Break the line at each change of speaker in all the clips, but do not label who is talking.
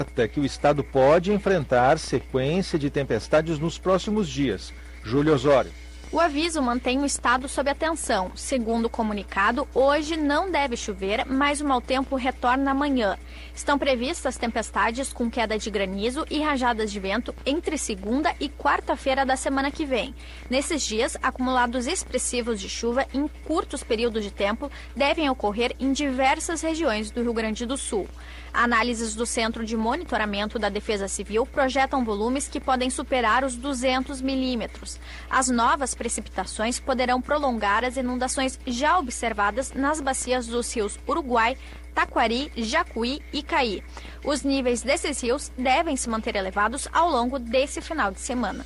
que o estado pode enfrentar sequência de tempestades nos próximos dias. Júlio Osório.
O aviso mantém o estado sob atenção. Segundo o comunicado, hoje não deve chover, mas o mau tempo retorna amanhã. Estão previstas tempestades com queda de granizo e rajadas de vento entre segunda e quarta-feira da semana que vem. Nesses dias, acumulados expressivos de chuva em curtos períodos de tempo devem ocorrer em diversas regiões do Rio Grande do Sul. Análises do Centro de Monitoramento da Defesa Civil projetam volumes que podem superar os 200 milímetros. As novas precipitações poderão prolongar as inundações já observadas nas bacias dos rios Uruguai, Taquari, Jacuí e Caí. Os níveis desses rios devem se manter elevados ao longo desse final de semana.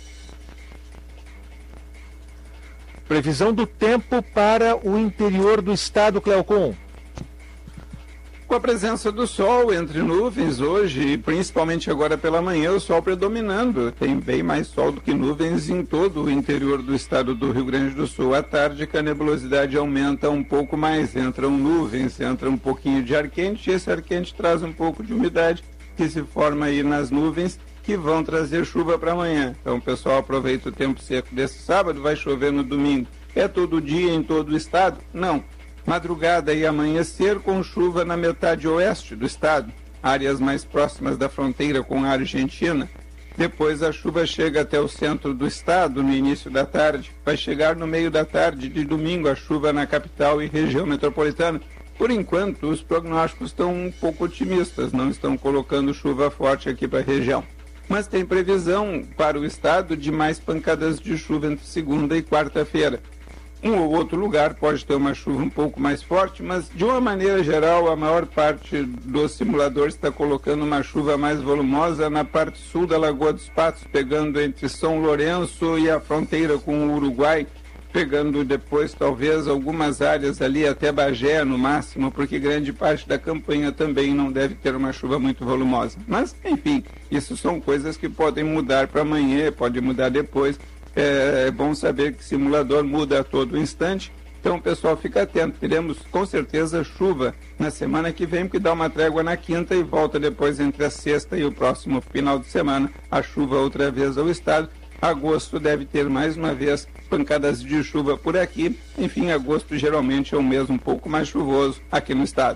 Previsão do tempo para o interior do estado, Cleocum.
Com a presença do sol entre nuvens hoje, e principalmente agora pela manhã, o sol predominando. Tem bem mais sol do que nuvens em todo o interior do estado do Rio Grande do Sul. À tarde, que a nebulosidade aumenta um pouco mais, entram nuvens, entra um pouquinho de ar quente, e esse ar quente traz um pouco de umidade que se forma aí nas nuvens, que vão trazer chuva para amanhã. Então o pessoal aproveita o tempo seco desse sábado, vai chover no domingo. É todo dia em todo o estado? Não. Madrugada e amanhecer com chuva na metade oeste do estado, áreas mais próximas da fronteira com a Argentina. Depois a chuva chega até o centro do estado no início da tarde. Vai chegar no meio da tarde de domingo a chuva na capital e região metropolitana. Por enquanto, os prognósticos estão um pouco otimistas, não estão colocando chuva forte aqui para a região. Mas tem previsão para o estado de mais pancadas de chuva entre segunda e quarta-feira. Um ou outro lugar pode ter uma chuva um pouco mais forte, mas de uma maneira geral a maior parte dos simuladores está colocando uma chuva mais volumosa na parte sul da Lagoa dos Patos, pegando entre São Lourenço e a fronteira com o Uruguai, pegando depois talvez algumas áreas ali até Bagé no máximo, porque grande parte da campanha também não deve ter uma chuva muito volumosa. Mas, enfim, isso são coisas que podem mudar para amanhã, pode mudar depois. É bom saber que o simulador muda a todo instante, então o pessoal fica atento. Teremos com certeza chuva na semana que vem, porque dá uma trégua na quinta e volta depois entre a sexta e o próximo final de semana, a chuva outra vez ao estado. Agosto deve ter mais uma vez pancadas de chuva por aqui. Enfim, agosto geralmente é um mês um pouco mais chuvoso aqui no estado.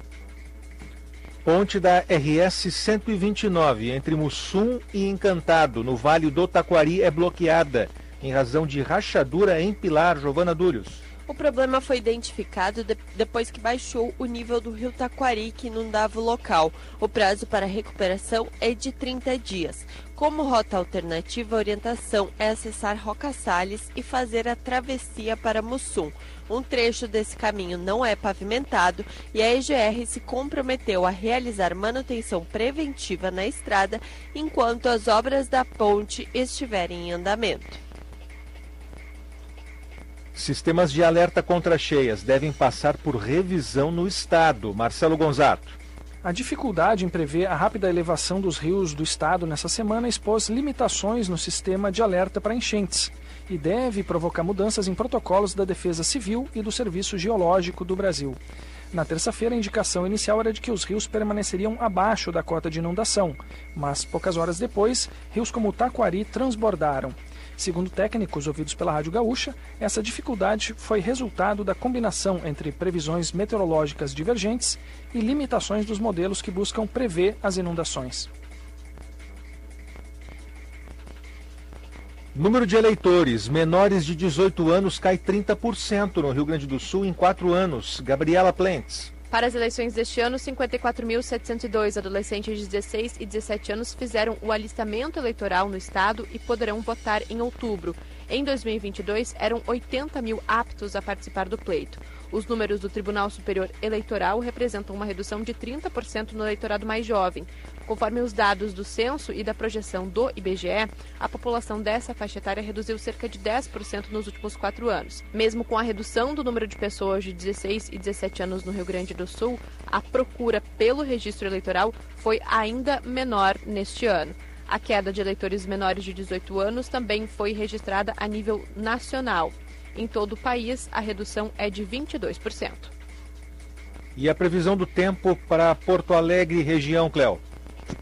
Ponte da RS 129 entre Mussum e Encantado, no Vale do Taquari, é bloqueada em razão de rachadura em pilar. Giovana Dúrios.
O problema foi identificado depois que baixou o nível do rio Taquari, que inundava o local. O prazo para recuperação é de 30 dias. Como rota alternativa, a orientação é acessar Roca Salles e fazer a travessia para Mussum. Um trecho desse caminho não é pavimentado e a EGR se comprometeu a realizar manutenção preventiva na estrada enquanto as obras da ponte estiverem em andamento.
Sistemas de alerta contra cheias devem passar por revisão no estado. Marcelo Gonzato.
A dificuldade em prever a rápida elevação dos rios do estado nessa semana expôs limitações no sistema de alerta para enchentes e deve provocar mudanças em protocolos da Defesa Civil e do Serviço Geológico do Brasil. Na terça-feira, a indicação inicial era de que os rios permaneceriam abaixo da cota de inundação, mas poucas horas depois, rios como o Taquari transbordaram. Segundo técnicos ouvidos pela Rádio Gaúcha, essa dificuldade foi resultado da combinação entre previsões meteorológicas divergentes e limitações dos modelos que buscam prever as inundações.
Número de eleitores menores de 18 anos cai 30% no Rio Grande do Sul em 4 anos. Gabriela Plentes.
Para as eleições deste ano, 54.702 adolescentes de 16 e 17 anos fizeram o alistamento eleitoral no estado e poderão votar em outubro. Em 2022, eram 80 mil aptos a participar do pleito. Os números do Tribunal Superior Eleitoral representam uma redução de 30% no eleitorado mais jovem. Conforme os dados do censo e da projeção do IBGE, a população dessa faixa etária reduziu cerca de 10% nos últimos 4 anos. Mesmo com a redução do número de pessoas de 16 e 17 anos no Rio Grande do Sul, a procura pelo registro eleitoral foi ainda menor neste ano. A queda de eleitores menores de 18 anos também foi registrada a nível nacional. Em todo o país, a redução é de 22%.
E a previsão do tempo para Porto Alegre e região, Cléo?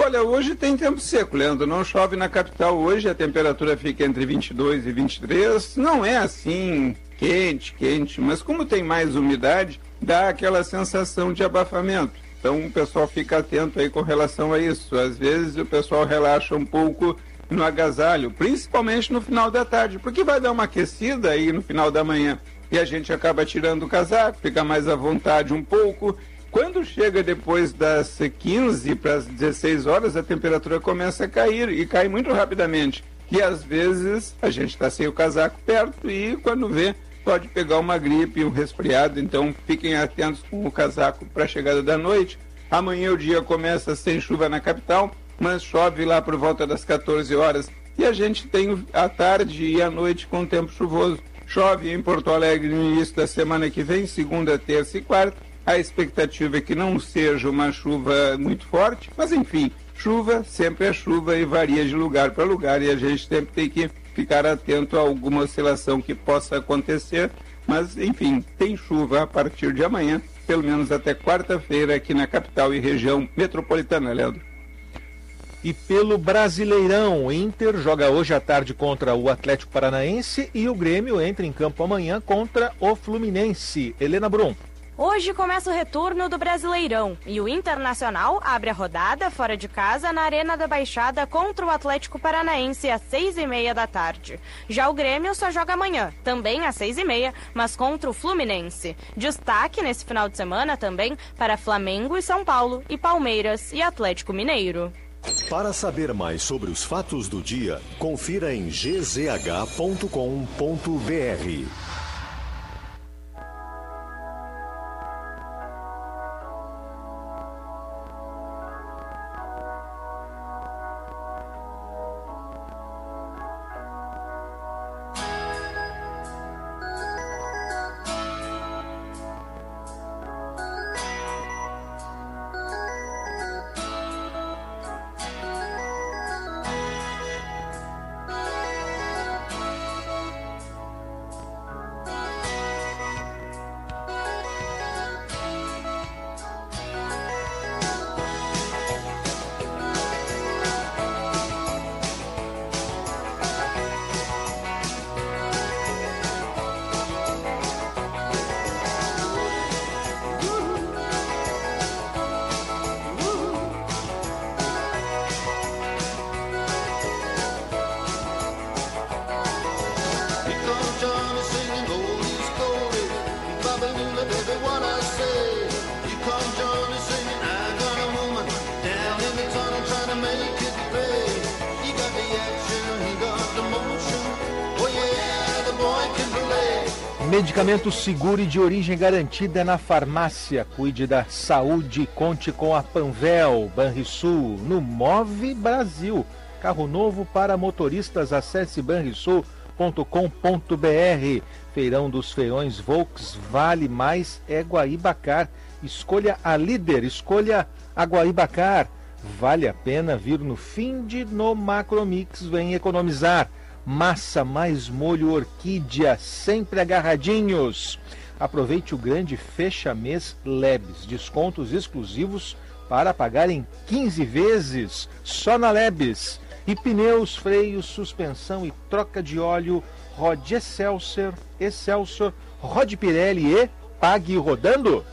Olha, hoje tem tempo seco, Leandro. Não chove na capital hoje, a temperatura fica entre 22 e 23. Não é assim quente, mas como tem mais umidade, dá aquela sensação de abafamento. Então o pessoal fica atento aí com relação a isso. Às vezes o pessoal relaxa um pouco no agasalho, principalmente no final da tarde, porque vai dar uma aquecida aí no final da manhã e a gente acaba tirando o casaco, fica mais à vontade um pouco. Quando chega depois das 15 para as 16 horas, a temperatura começa a cair e cai muito rapidamente. E às vezes a gente está sem o casaco perto e quando vê pode pegar uma gripe, um resfriado, então fiquem atentos com o casaco para a chegada da noite. Amanhã o dia começa sem chuva na capital, mas chove lá por volta das 14 horas e a gente tem a tarde e a noite com tempo chuvoso. Chove em Porto Alegre no início da semana que vem, segunda, terça e quarta. A expectativa é que não seja uma chuva muito forte, mas enfim, chuva sempre é chuva e varia de lugar para lugar e a gente sempre tem que ficar atento a alguma oscilação que possa acontecer, mas enfim, tem chuva a partir de amanhã, pelo menos até quarta-feira aqui na capital e região metropolitana, Leandro.
E pelo Brasileirão, o Inter joga hoje à tarde contra o Atlético Paranaense e o Grêmio entra em campo amanhã contra o Fluminense. Helena Brum.
Hoje começa o retorno do Brasileirão e o Internacional abre a rodada fora de casa na Arena da Baixada contra o Atlético Paranaense às 6h30 da tarde. Já o Grêmio só joga amanhã, também às 6h30, mas contra o Fluminense. Destaque nesse final de semana também para Flamengo e São Paulo e Palmeiras e Atlético Mineiro.
Para saber mais sobre os fatos do dia, confira em gzh.com.br.
Medicamento seguro e de origem garantida na farmácia. Cuide da saúde, conte com a Panvel, Banrisul, no Move Brasil. Carro novo para motoristas, acesse banrisul.com.br. Feirão dos Feirões Volks, Vale Mais é Guaibacar. Escolha a líder, escolha a Guaibacar. Vale a pena vir no Finde no Macromix, vem economizar. Massa mais molho orquídea, sempre agarradinhos. Aproveite o grande fecha-mês Lebes, descontos exclusivos para pagar em 15 vezes, só na Lebes. E pneus, freios, suspensão e troca de óleo, rode Excelsior, rode Pirelli e pague rodando.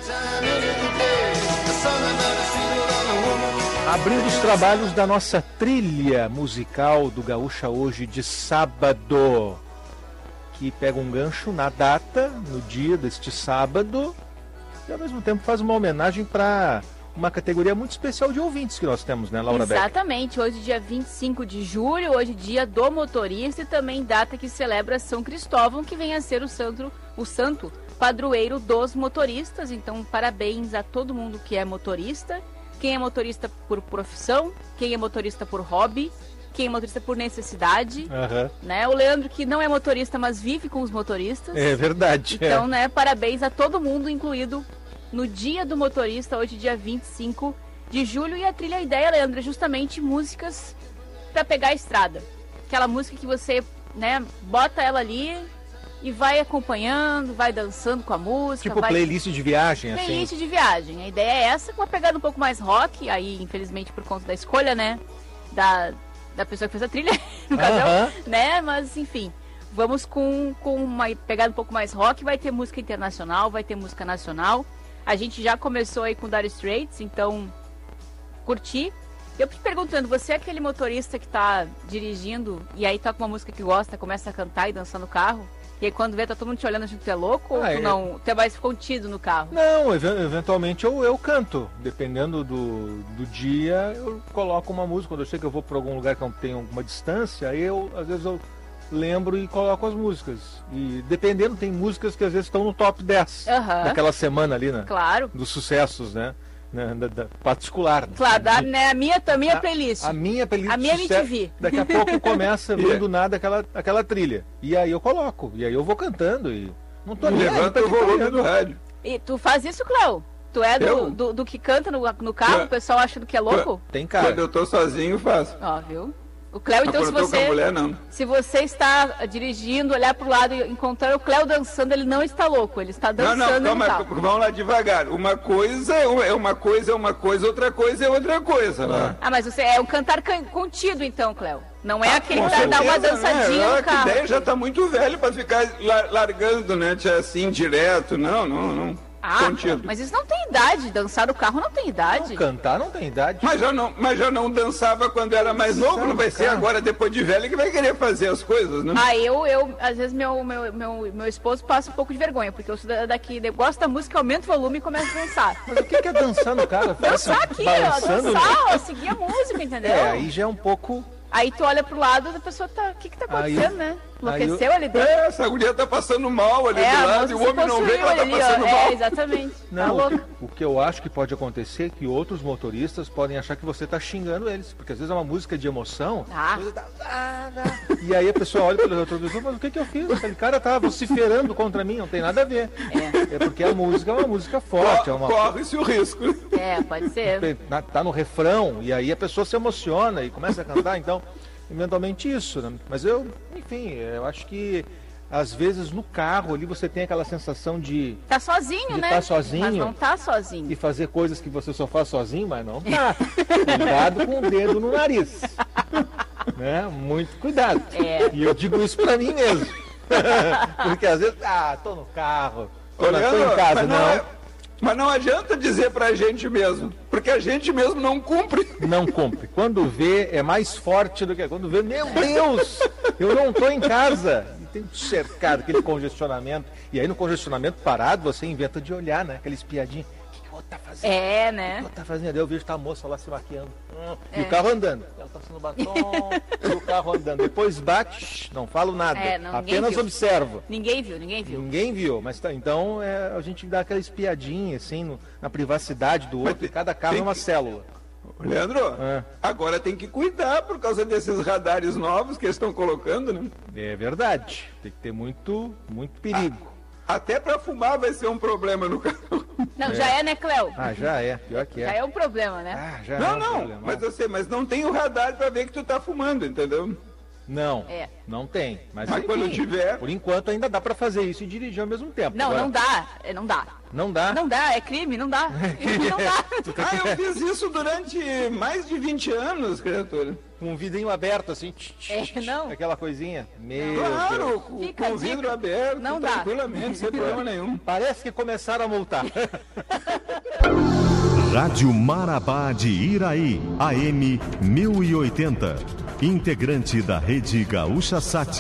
Abrindo os trabalhos da nossa trilha musical do Gaúcha hoje de sábado, que pega um gancho na data, no dia deste sábado, e ao mesmo tempo faz uma homenagem para uma categoria muito especial de ouvintes que nós temos, né, Laura Beck?
Exatamente, hoje dia 25 de julho, hoje dia do motorista e também data que celebra São Cristóvão, que vem a ser o santo padroeiro dos motoristas. Então, parabéns a todo mundo que é motorista. Quem é motorista por profissão, quem é motorista por hobby, quem é motorista por necessidade, né? O Leandro que não é motorista, mas vive com os motoristas.
É verdade.
Então, né, parabéns a todo mundo, incluído no dia do motorista, hoje dia 25 de julho. E a trilha, a ideia, Leandro, é justamente músicas para pegar a estrada. Aquela música que você, né, bota ela ali e vai acompanhando, vai dançando com a música.
Tipo playlist de viagem, assim.
Playlist de viagem. A ideia é essa, com uma pegada um pouco mais rock, aí infelizmente por conta da escolha, né, da pessoa que fez a trilha, no caso, né, mas enfim. Vamos com uma pegada um pouco mais rock, vai ter música internacional, vai ter música nacional. A gente já começou aí com Dire Straits, então curti. Eu te perguntando, você é aquele motorista que tá dirigindo e aí toca uma música que gosta, começa a cantar e dançar no carro? E aí quando vê, tá todo mundo te olhando, achando que tu é louco? Ou tu não? Tu é mais contido no carro?
Não, eventualmente eu canto. Dependendo do dia, eu coloco uma música. Quando eu sei que eu vou para algum lugar que eu tenho alguma distância, aí às vezes eu lembro e coloco as músicas. E dependendo, tem músicas que às vezes estão no top 10 daquela semana ali, né?
Claro.
Dos sucessos, né? Da particular.
Claro, a minha playlist.
A minha playlist.
A minha MTV.
Daqui a pouco começa vindo do nada aquela trilha. E aí eu coloco. E aí eu vou cantando e não tô nem
levanta o volume do rádio.
E tu faz isso, Cléo? Tu é do que canta no carro, o pessoal acha que é louco?
Tem cara.
Quando eu tô sozinho, faço.
Ó, viu? O Cléo, então, se você está dirigindo, olhar pro lado e encontrar o Cléo dançando, ele não está louco, ele está dançando.
Não, calma, vamos lá devagar. Uma coisa é uma coisa, outra coisa é outra coisa. Né?
Ah, mas você é um cantar contido, então, Cléo. Não é aquele que dá uma dançadinha no carro.
A ideia já tá muito velho para ficar largando, né, assim, direto. Não.
Ah, mas isso não tem idade. Dançar no carro não tem idade.
Não, cantar não tem idade.
Mas já não dançava quando era mais novo. Não vai ser agora, depois de velho, que vai querer fazer as coisas, né?
Ah, às vezes, meu esposo passa um pouco de vergonha, porque eu sou daqui, eu gosto da música, aumento o volume e começo a dançar.
Mas o que é dançar no carro?
Dançar aqui, dançar, seguir a música, entendeu?
Aí já é um pouco...
Aí tu olha pro lado e a pessoa tá... O que tá acontecendo, né? Enlouqueceu ali dentro.
Essa guria tá passando mal ali do lado e o homem não vê que ela tá passando mal.
Exatamente.
Não, o que eu acho que pode acontecer é que outros motoristas podem achar que você tá xingando eles. Porque às vezes é uma música de emoção. E aí a pessoa olha pelo retrovisor, mas o que eu fiz? Aquele cara tá vociferando contra mim, não tem nada a ver. É porque a música é uma música forte.
Corre-se o risco.
Pode ser.
Tá no refrão e aí a pessoa se emociona e começa a cantar, então... Eventualmente isso, né? Mas eu acho que às vezes no carro ali você tem aquela sensação de...
Tá sozinho, né?
Tá sozinho.
Mas não tá sozinho.
E fazer coisas que você só faz sozinho, mas não tá. Cuidado com o dedo no nariz. Né? Muito cuidado. E eu digo isso pra mim mesmo. Porque às vezes, tô no carro, tô em casa,
Mas não adianta dizer pra gente mesmo, porque a gente mesmo não cumpre.
Não cumpre. Quando vê, é mais forte do que quando vê, meu Deus, eu não tô em casa. E tem cercado aquele congestionamento. E aí no congestionamento parado, você inventa de olhar, né? Aquela espiadinha. O que o outro tá fazendo?
Né?
O que o outro tá fazendo? Aí eu vejo a moça lá se maquiando. E o carro andando. Ela tá passando batom, e o carro andando. Depois bate, não falo nada. Apenas observo.
Ninguém viu.
Ninguém viu, mas então a gente dá aquela espiadinha, assim, na privacidade do outro. Cada carro é uma célula.
Leandro, agora tem que cuidar por causa desses radares novos que eles estão colocando, né?
É verdade. Tem que ter muito perigo.
Até para fumar vai ser um problema no carro.
Não, já é, né, Cléo?
Já é. Pior que é.
Já é um problema, né?
Mas não tem o radar para ver que tu tá fumando, entendeu?
Não, não tem. Mas
quando tiver...
Por enquanto ainda dá pra fazer isso e dirigir ao mesmo tempo.
Não,
agora...
não dá.
Não dá?
Não dá, é crime, não dá. Não dá.
Eu fiz isso durante mais de 20 anos, criatura.
Com um vidrinho aberto, assim.
Não.
Aquela coisinha.
Claro, com o vidro aberto,
não
tranquilamente, sem problema nenhum.
Parece que começaram a multar.
Rádio Marabá de Iraí, AM 1080. Integrante da Rede Gaúcha Sat.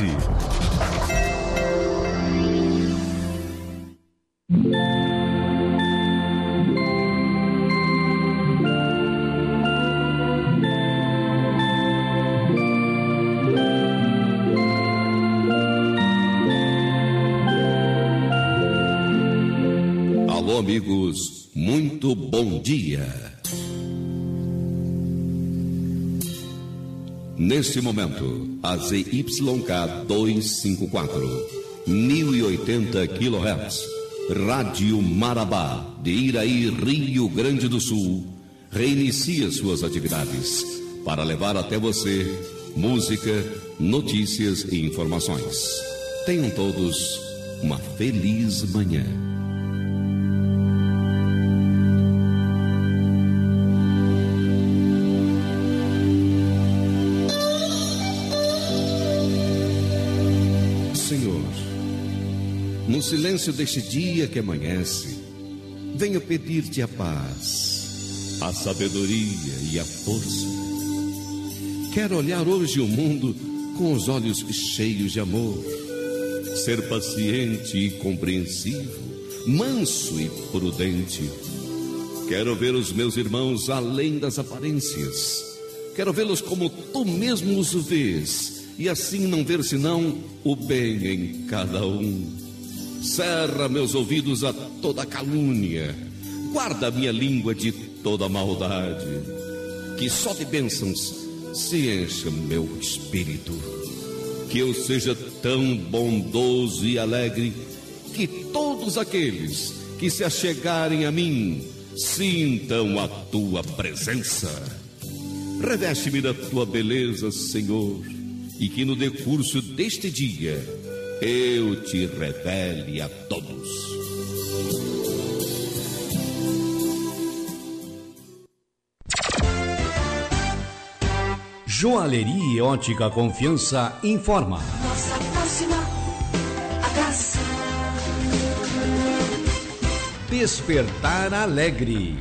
Alô, amigos, muito bom dia. Neste momento, a ZYK 254, 1080 kHz, Rádio Marabá, de Iraí, Rio Grande do Sul, reinicia suas atividades para levar até você música, notícias e informações. Tenham todos uma feliz manhã. Senhor, no silêncio deste dia que amanhece, venho pedir-te a paz, a sabedoria e a força. Quero olhar hoje o mundo com os olhos cheios de amor, ser paciente e compreensivo, manso e prudente. Quero ver os meus irmãos além das aparências. Quero vê-los como tu mesmo os vês, e assim não ver senão o bem em cada um. Cerra meus ouvidos a toda calúnia, guarda minha língua de toda maldade, que só de bênçãos se encha meu espírito, que eu seja tão bondoso e alegre, que todos aqueles que se achegarem a mim sintam a tua presença. Reveste-me da tua beleza, Senhor, e que no decurso deste dia eu te revele a todos.
Joalheria e Ótica Confiança informa.
Nossa próxima atração.
Despertar Alegre.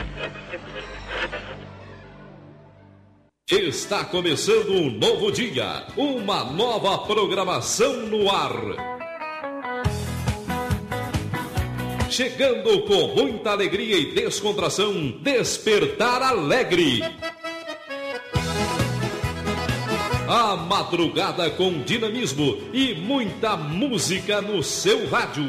Está começando um novo dia, uma nova programação no ar. Chegando com muita alegria e descontração, Despertar Alegre. A madrugada com dinamismo e muita música no seu rádio.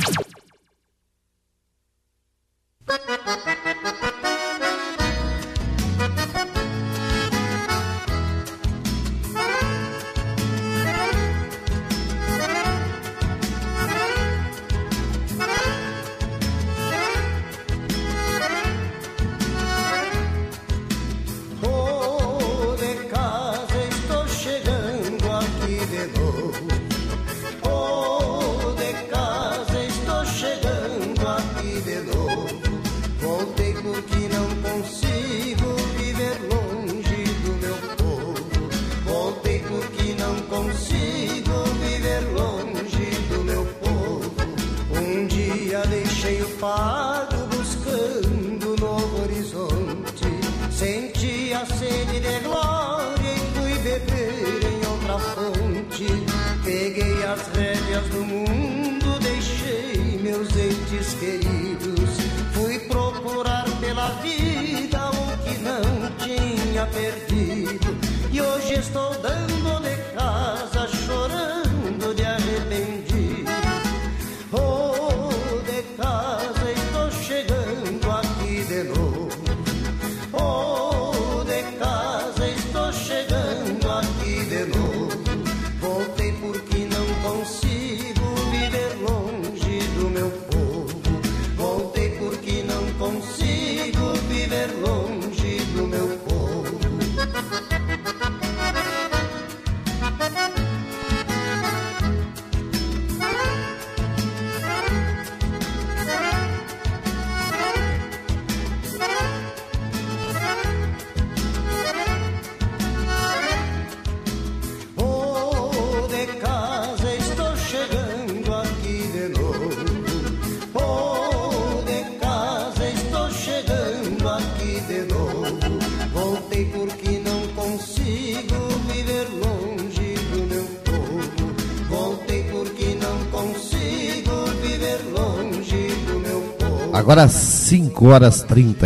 Agora 5 horas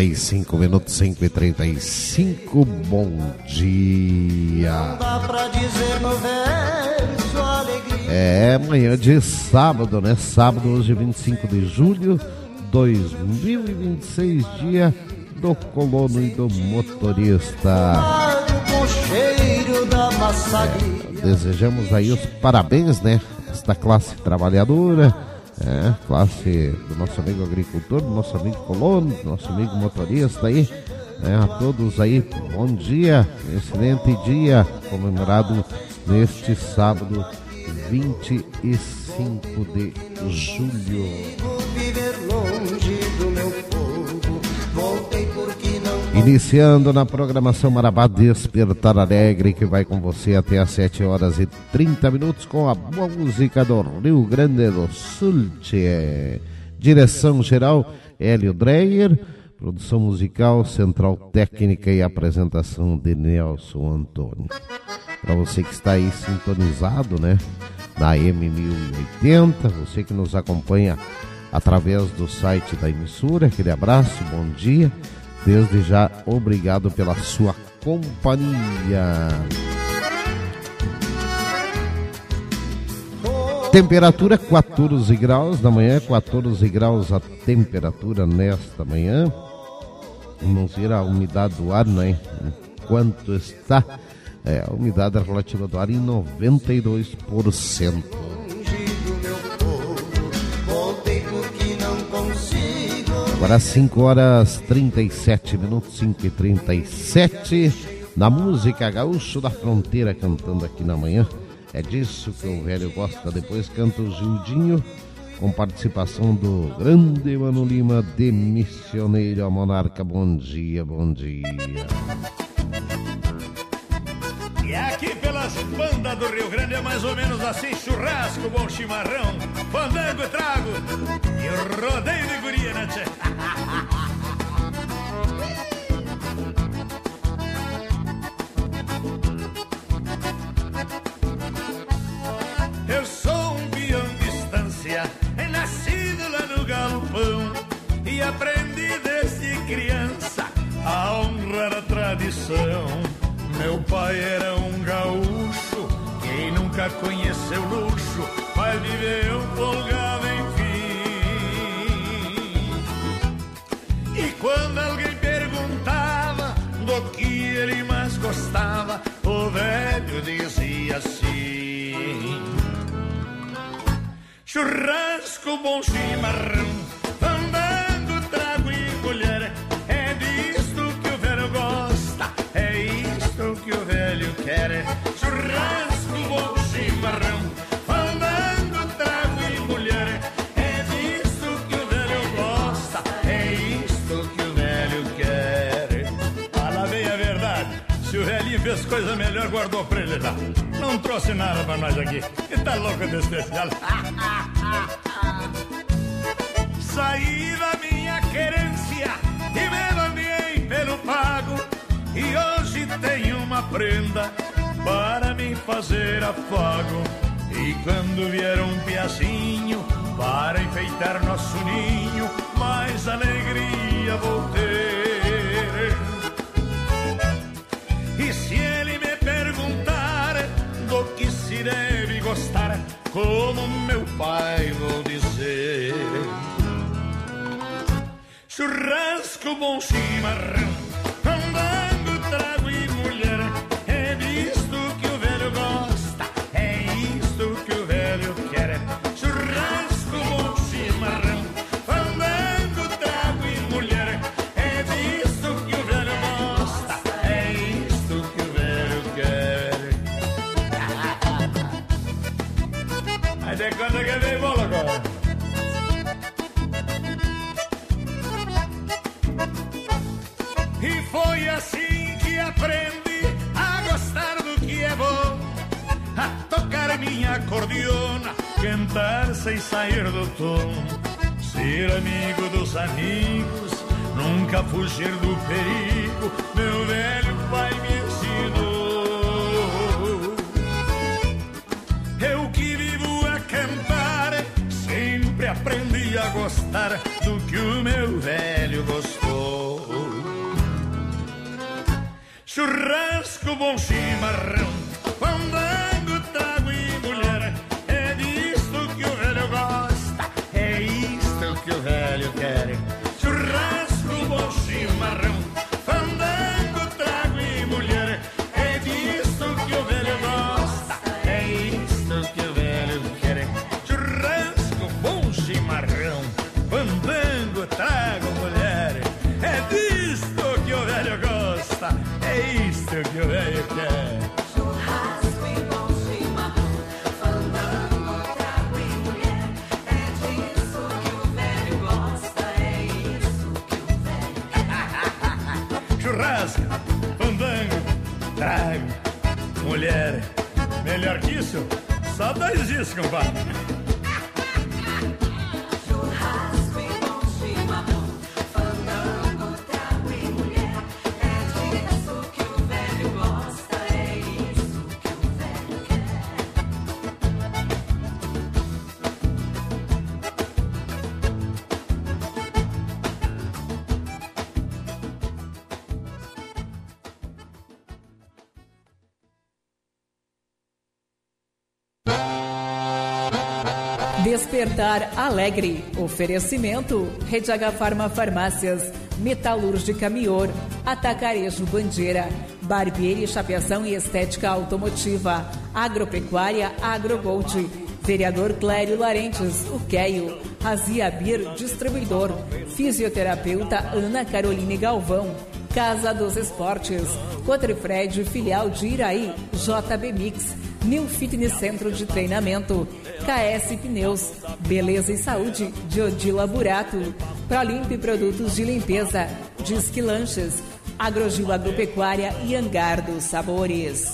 35 minutos, 5h35, bom dia.
Dá pra dizer no verso alegria.
É manhã de sábado, né? Sábado, hoje 25 de julho, 2026, dia do colono e do motorista.
Com cheiro da
Desejamos aí os parabéns, né? Esta classe trabalhadora. Classe do nosso amigo agricultor, do nosso amigo colono, do nosso amigo motorista aí, a todos aí, bom dia, excelente dia, comemorado neste sábado 25 de julho.
Viver longe do meu povo, voltei porque não.
Iniciando na programação Marabá Despertar Alegre, que vai com você até às 7h30 com a boa música do Rio Grande do Sul. Direção geral Hélio Dreyer, produção musical, central técnica e apresentação de Nelson Antônio. Para você que está aí sintonizado, né, na M1080, você que nos acompanha através do site da emissora, aquele abraço, bom dia. Desde já, obrigado pela sua companhia. Temperatura 14 graus da manhã, 14 graus a temperatura nesta manhã. Vamos ver a umidade do ar, né? Quanto está? A umidade relativa do ar em 92%. Agora 5h37, 5h37, na música Gaúcho da Fronteira, cantando aqui na manhã. É disso que o velho gosta. Depois canta o Gildinho, com participação do grande Mano Lima, de Missioneiro a Monarca. Bom dia, bom dia.
E aqui pelas bandas do Rio Grande é mais ou menos assim: churrasco, bom chimarrão, fandango, trago e rodeio de guria, né, tchê? Eu sou um peão de estância, nascido lá no galpão, e aprendi desde criança a honrar a tradição. Meu pai era um gaúcho, quem nunca conheceu luxo, vai viver um folgado enfim. E quando alguém perguntava do que ele mais gostava, o velho dizia assim: churrasco, bom chimarrão, fandango, trago e mulher, é disto que o velho gosta, é isto que o velho quer. Churrasco, bom chimarrão, fandango, trago e mulher, é disto que o velho gosta, é isto que o velho quer. Fala bem a verdade, se o velhinho fez coisa melhor, guardou pra ele lá. Não trouxe nada pra nós aqui, e tá louco de especial. Saí da minha querência e me banhei pelo pago, e hoje tenho uma prenda para me fazer afago. E quando vier um piacinho para enfeitar nosso ninho, mais alegria vou ter. E se ele me perguntar do que se deve gostar, como meu pai vou dizer: churrasco, bom chimarrão, fandango, trago e mulher, é disto que o velho gosta, é isto que o velho quer. Churrasco, bom chimarrão, fandango, trago e mulher, é disto que o velho gosta, é isto que o velho quer. Aí de quando que vem bola agora? E foi assim que aprendi a gostar do que é bom, a tocar minha acordeona, cantar sem sair do tom, ser amigo dos amigos, nunca fugir do perigo, meu velho pai me ensinou. Eu que vivo a cantar, sempre aprendi a gostar do que o meu velho gostou. Churrasco, bom chimarrão, fandango, trago e mulher, é disto que o velho gosta, é isto que o velho quer. Churrasco, bom chimarrão, fandango, trago e mulher, é disto que o velho gosta, é isto que o velho quer. Churrasco, bom chimarrão, fandango, trago mulher, é disto que o velho gosta, é isto que o velho quer. Churrasco e bom chimarrão, fandango. trago, mulher. Melhor que isso, só 2 dias, compadre.
Churrasco e bom chimarrão, fandango, trago e mulher. É disso que o velho gosta, é isso que o velho quer.
Despertar Alegre. Oferecimento: Rede H Farma Farmácias, Metalúrgica Mior, Atacarejo Bandeira, Barbearia, Chapeação e Estética Automotiva, Agropecuária Agrogold, Vereador Clério Larentes, o Queio, Razia Bir, Distribuidor, Fisioterapeuta Ana Caroline Galvão, Casa dos Esportes, Cotrifred, filial de Iraí, JB Mix, New Fitness Centro de Treinamento, KS Pneus, Beleza e Saúde, de Odila Burato, Prolimpe Produtos de Limpeza, Disque Lanches, Agrogil Agropecuária e Hangar dos Sabores.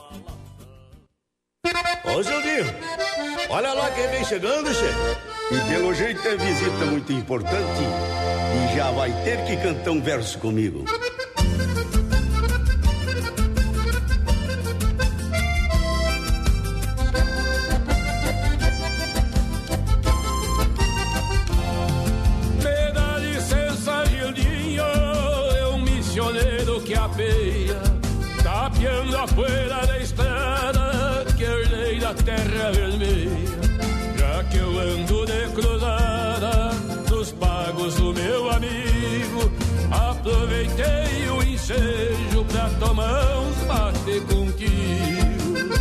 Ô, Gildinho, olha lá quem vem chegando, chefe.
E pelo jeito é visita muito importante e já vai ter que cantar um verso comigo.
Que apeia, tapeando a poeira da estrada que herdei da terra vermelha. Já que eu ando de cruzada nos pagos do meu amigo, aproveitei o ensejo pra tomar uns mate contigo.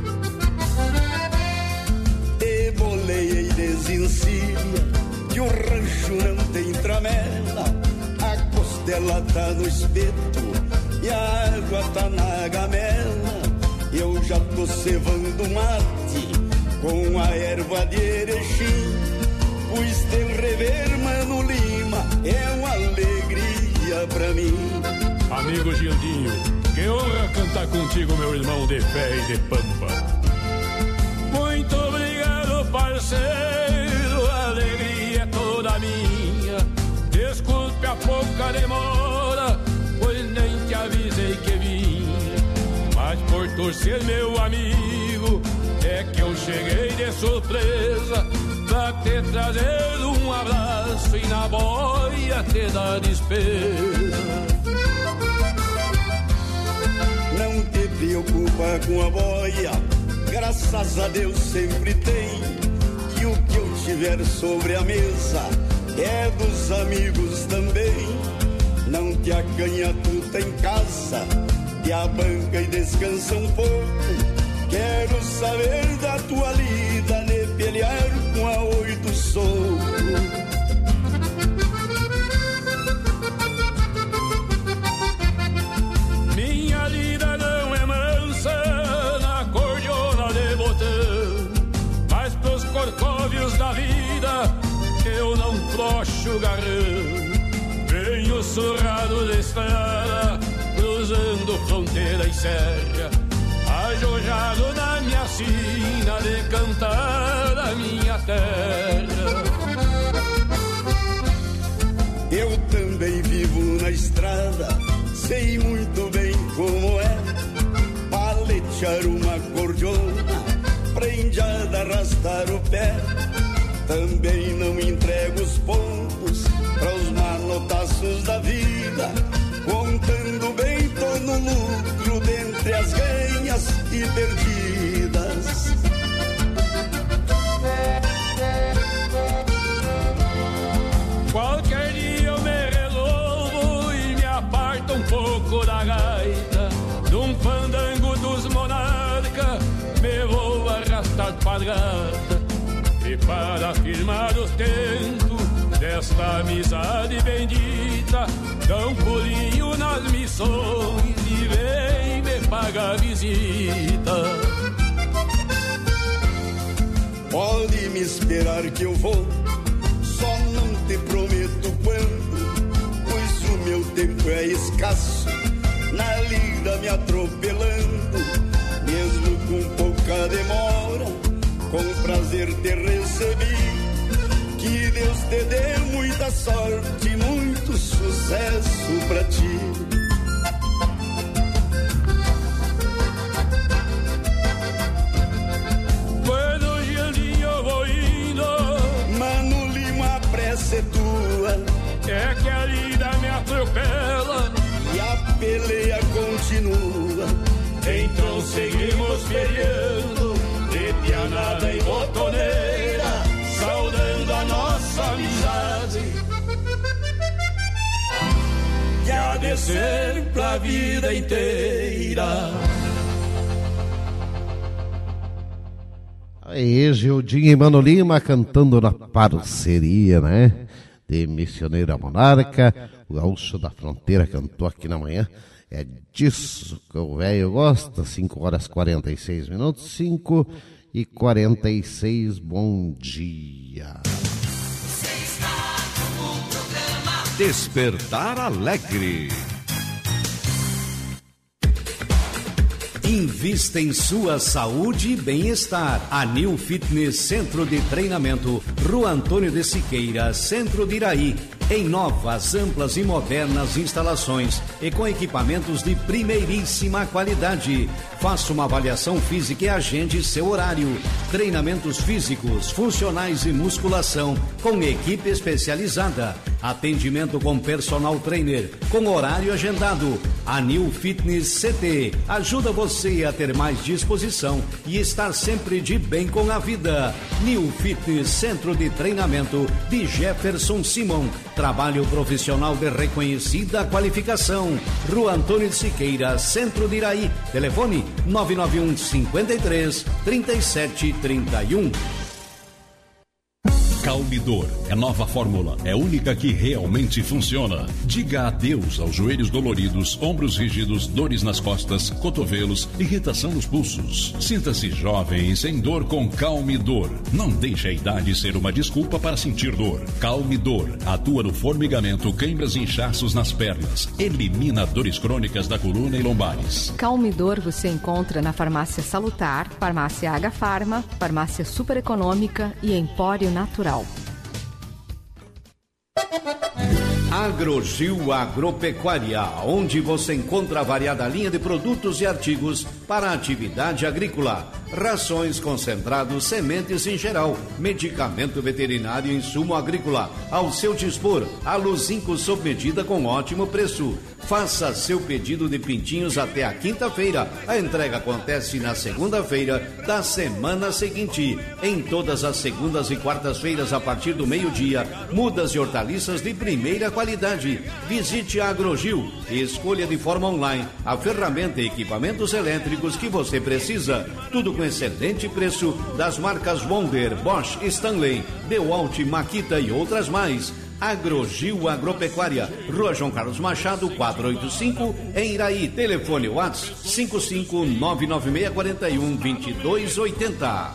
Te boleia e desencilha que o rancho não tem tramela. A costela tá no espeto e a água tá na gamela. Eu já tô cevando mate com a erva de Erechim, pois teu rever, Mano Lima, é uma alegria pra mim.
Amigo Gildinho, que honra cantar contigo, meu irmão de fé e de pampa. Muito obrigado, parceiro, a alegria é toda minha. Desculpe a pouca demora, pois nem te avisei que vinha. Mas por torcer, meu amigo, é que eu cheguei de surpresa pra te trazer um abraço e na boia te dar despesa.
Não te preocupa com a boia, graças a Deus sempre tem. E o que eu tiver sobre a mesa é dos amigos também. Não te acanha, tu tá em casa, te abanca e descansa um pouco. Quero saber da tua lida, ne pelear com a 8 soco.
Minha lida não é mansa na cordiona de botão, mas pros corcóvios da vida eu não flocho o garrão. Venho surrado de estrada, cruzando fronteira e serra, ajojado na minha sina de cantar a minha terra.
Eu também vivo na estrada, sei muito bem como é paletear uma cordiona, prendiada, arrastar o pé. Também não entrego os pontos para os manotaços da vida, contando bem, tô no lucro dentre as ganhas e perdidas.
Qualquer dia eu me resolvo e me aparto um pouco da gaita, num fandango dos monarcas me vou arrastar padrada. E para afirmar o tempo desta amizade bendita, dá um pulinho nas missões e vem me pagar visita.
Pode me esperar que eu vou, só não te prometo quando, pois o meu tempo é escasso na lida me atropelando, mesmo com pouca demora, com prazer te recebi. Que Deus te dê muita sorte, muito sucesso pra ti.
Bueno, Gildinho, eu vou indo.
Mano Lima, a pressa é tua.
É que a lida me atropela
e a peleia continua.
Então seguimos peleando, de pianada e botoneira, saudando a nossa amizade, que há de ser pra vida inteira.
Aí, Gildinho e Mano Lima cantando na parceria, né? De Missioneira Monarca. O Gaúcho da Fronteira cantou aqui na manhã. É disso que o velho gosta. 5h46, 5h46, bom dia.
Despertar Alegre. Invista em sua saúde e bem-estar. A New Fitness Centro de Treinamento, Rua Antônio de Siqueira, Centro de Iraí. Em novas, amplas e modernas instalações e com equipamentos de primeiríssima qualidade. Faça uma avaliação física e agende seu horário. Treinamentos físicos, funcionais e musculação com equipe especializada. Atendimento com personal trainer, com horário agendado. A New Fitness CT ajuda você a ter mais disposição e estar sempre de bem com a vida. New Fitness Centro de Treinamento de Jefferson Simon. Trabalho profissional de reconhecida qualificação. Rua Antônio de Siqueira, Centro de Iraí. Telefone 991 53 37 31.
Calmidor é nova fórmula, é única que realmente funciona. Diga adeus aos joelhos doloridos, ombros rígidos, dores nas costas, cotovelos, irritação nos pulsos. Sinta-se jovem e sem dor com Calmidor. Não deixe a idade ser uma desculpa para sentir dor. Calmidor atua no formigamento, queimbras e inchaços nas pernas. Elimina dores crônicas da coluna e lombares.
Calmidor você encontra na Farmácia Salutar, Farmácia H Farma, Farmácia Super Econômica e Empório Natural.
Agrogil Agropecuária, onde você encontra a variada linha de produtos e artigos para a atividade agrícola. Rações, concentrados, sementes em geral, medicamento veterinário e insumo agrícola. Ao seu dispor, a Luzinco sob medida com ótimo preço. Faça seu pedido de pintinhos até a quinta-feira. A entrega acontece na segunda-feira da semana seguinte. Em todas as segundas e quartas-feiras, a partir do meio-dia, mudas e hortaliças de primeira qualidade. Visite a Agrogil e escolha de forma online a ferramenta e equipamentos elétricos que você precisa. Tudo com excelente preço das marcas Wonder, Bosch, Stanley, DeWalt, Makita e outras mais. Agrogil Agropecuária, Rua João Carlos Machado, 485, em Iraí. Telefone WhatsApp 55996412280.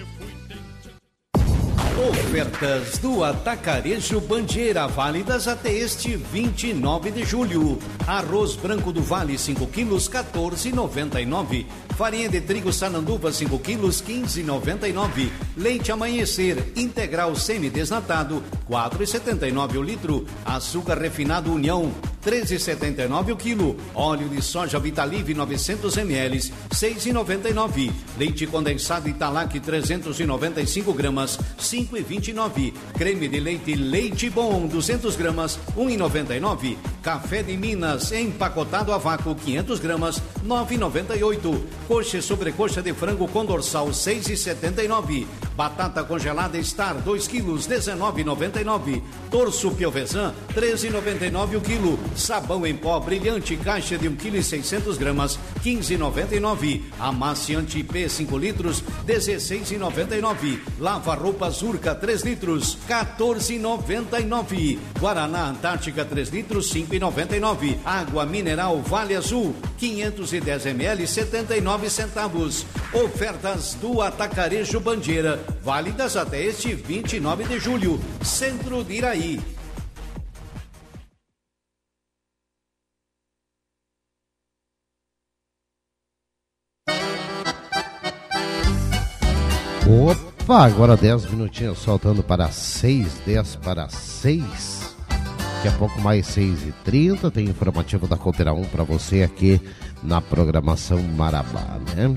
Ofertas do Atacarejo Bandeira, válidas até este 29 de julho. Arroz branco do Vale, 5 quilos, 14,99. Farinha de trigo Sananduva, 5 quilos, 15,99. Leite Amanhecer, integral semidesnatado, 4,79 o litro. Açúcar refinado União, 13,79 o quilo. Óleo de soja Vitalive, 900 ml, 6,99. Leite condensado Italac, 395 gramas, 5,29. Creme de leite Leite Bom, 200 gramas, 1,99. Café de Minas, empacotado a vácuo, 500 gramas, 9,98. Coxa e sobrecoxa de frango com dorsal, 6,79. Batata congelada Star, 2 quilos, 19,99. Torso Piovesan, 13,99 o quilo. Sabão em pó brilhante, caixa de 1,6 kg, 15,99. Amaciante IP 5 litros, 16,99. Lava roupas Urca 3 litros, 14,99. Guaraná Antártica 3 litros, 5,99. Água mineral Vale Azul, 510 ml, 79 centavos. Ofertas do Atacarejo Bandeira, válidas até este 29 de julho. Centro de Iraí.
Opa, agora 10 minutinhos, soltando para 6, 10 para 6. Daqui a pouco mais 6h30, tem informativo da Coteira 1 para você aqui na programação Marabá, né?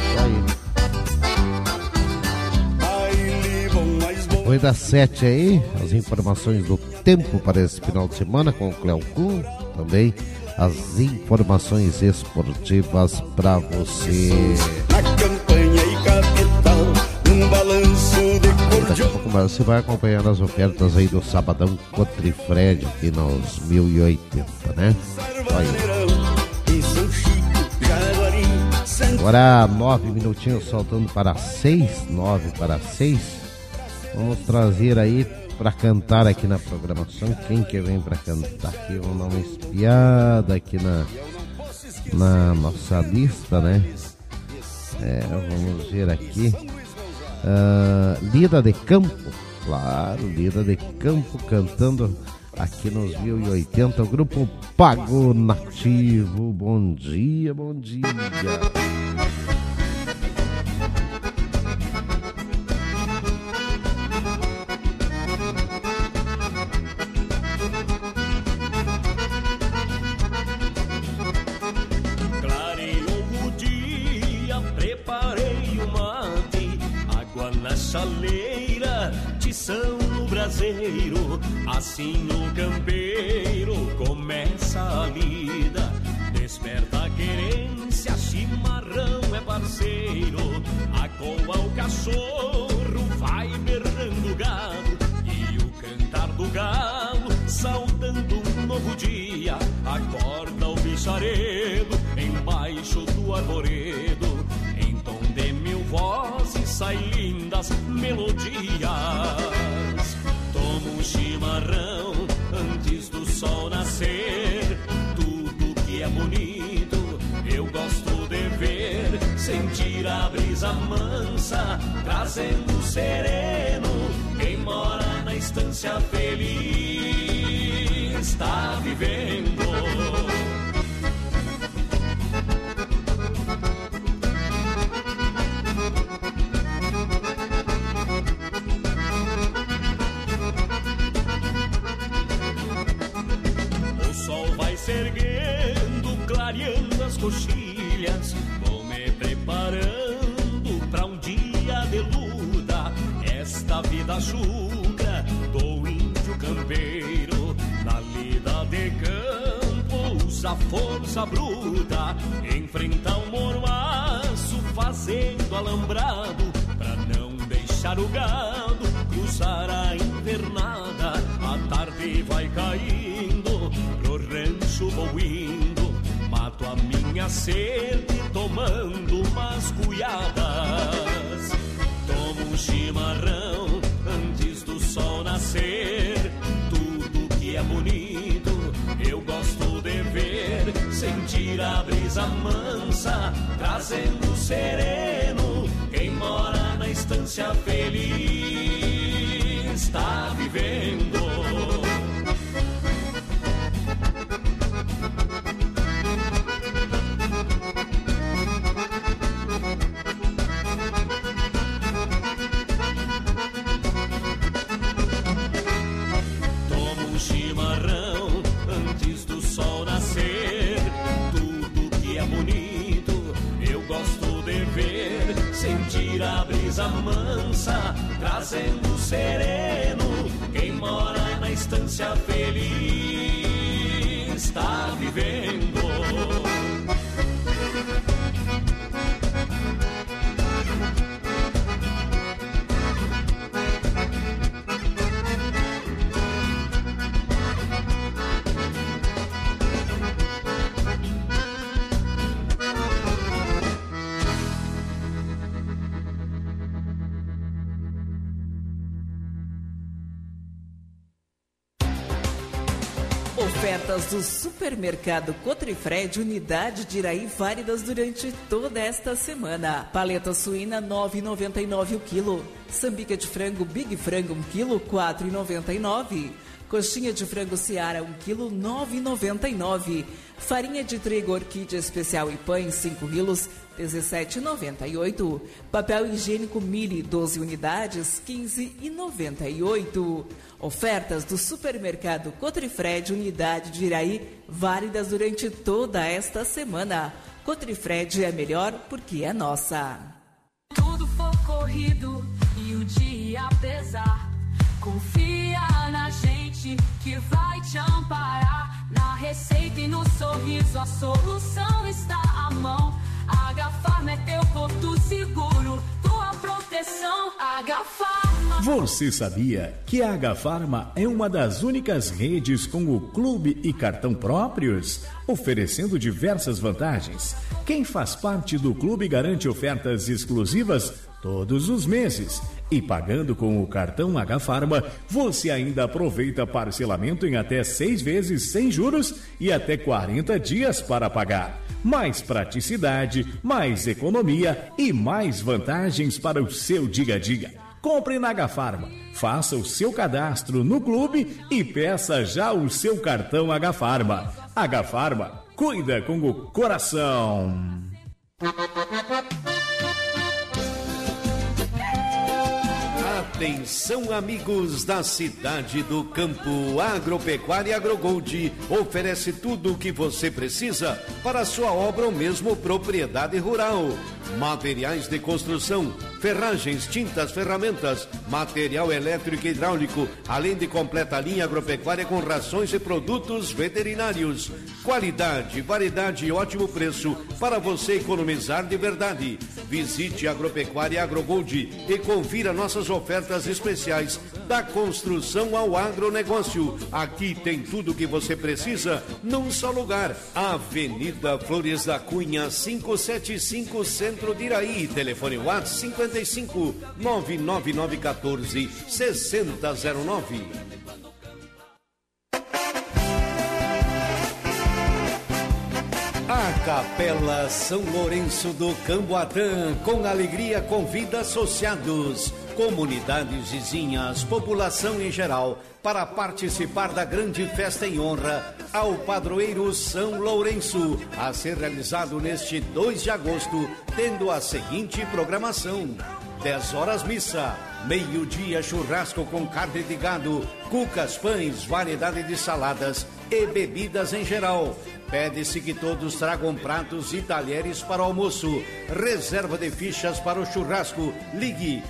Foi das 7 aí, as informações do tempo para esse final de semana com o Cleo Kuhn, também as informações esportivas para você.
Na campanha e capital, num balanço de
Daqui a pouco mais você vai acompanhando as ofertas aí do Sabadão Cotrifred aqui nos 1080, né? Agora 9 minutinhos, soltando para 6, 9 para 6. Vamos trazer aí para cantar aqui na programação. Quem que vem para cantar aqui? Vamos dar uma espiada aqui na nossa lista, né? Vamos ver aqui. Lida de Campo, claro, Lida de Campo cantando aqui nos 1080, o grupo Pago Nativo. Bom dia, bom dia.
Chaleira, tição no braseiro, assim no campeiro começa a lida. Desperta a querência, chimarrão é parceiro, a coa o cachorro vai berrando o galo, e o cantar do galo saudando um novo dia, acorda o bicharedo embaixo do arvoredo. De mil vozes saem lindas melodias. Tomo um chimarrão antes do sol nascer. Tudo que é bonito eu gosto de ver. Sentir a brisa mansa trazendo sereno. Quem mora na estância feliz está vivendo. Se erguendo, clareando as coxilhas, vou me preparando pra um dia de luta. Esta vida chucra do índio campeiro, na lida de campo usa força bruta, enfrenta o mormaço fazendo alambrado, pra não deixar o gado cruzar a invernada. A tarde vai caindo, pro rancho vou indo, mato a minha sede tomando umas cuiadas. Tomo um chimarrão antes do sol nascer. Tudo que é bonito eu gosto de ver. Sentir a brisa mansa trazendo sereno. Quem mora na estância feliz está vivendo. A brisa mansa trazendo sereno. Quem mora na estância feliz está vivendo.
Ofertas do Supermercado Cotrifred, unidade de Iraí, válidas durante toda esta semana. Paleta suína 9,99 o quilo. Sambica de frango Big Frango 1 quilo 4,99. Coxinha de frango Seara, 1 kg, 9,99. Farinha de trigo Orquídea Especial e Pães, 5 quilos, 17,98. Papel higiênico Mili, 12 unidades, 15,98. Ofertas do supermercado Cotrifred, unidade de Iraí, válidas durante toda esta semana. Cotrifred é melhor porque é nossa.
Tudo for corrido e o dia pesar, confia na gente que vai te amparar. Na receita e no sorriso a solução está à mão. H-Farma é teu porto seguro, tua proteção. H-Farma.
Você sabia que a H-Farma é uma das únicas redes com o clube e cartão próprios, oferecendo diversas vantagens? Quem faz parte do clube garante ofertas exclusivas todos os meses. E pagando com o cartão H-Farma, você ainda aproveita parcelamento em até 6 vezes sem juros e até 40 dias para pagar. Mais praticidade, mais economia e mais vantagens para o seu dia a dia. Compre na H-Farma, faça o seu cadastro no clube e peça já o seu cartão H-Farma. H-Farma, cuida com o coração.
Atenção, amigos da cidade do campo. Agropecuária AgroGold oferece tudo o que você precisa para a sua obra ou mesmo propriedade rural. Materiais de construção, ferragens, tintas, ferramentas, material elétrico e hidráulico, além de completa linha agropecuária com rações e produtos veterinários. Qualidade, variedade e ótimo preço para você economizar de verdade. Visite a Agropecuária AgroGold e confira nossas ofertas especiais da construção ao agronegócio. Aqui tem tudo o que você precisa num só lugar. Avenida Flores da Cunha, 575, Centro de Iraí. Telefone WhatsApp 55 99914 6009. A Capela São Lourenço do Camboatã, com alegria, convida associados, comunidades vizinhas, população em geral, para participar da grande festa em honra ao padroeiro São Lourenço, a ser realizado neste 2 de agosto, tendo a seguinte programação: 10 horas missa, meio-dia churrasco com carne de gado, cucas, pães, variedade de saladas e bebidas em geral. Pede-se que todos tragam pratos e talheres para o almoço. Reserva de fichas para o churrasco. Ligue